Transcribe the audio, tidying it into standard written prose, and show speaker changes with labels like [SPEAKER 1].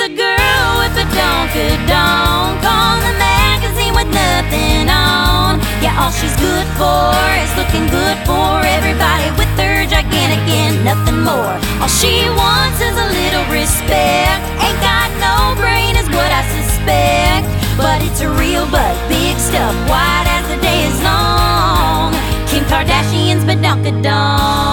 [SPEAKER 1] a girl with a donk-a-donk on the magazine with nothing on. Yeah, all she's good for is looking good for everybody with her gigantic and nothing more. All she wants is a little respect. Ain't got no brain is what I suspect, but it's a real but big stuff, white as the day is long. Kim Kardashian's badonka-donk.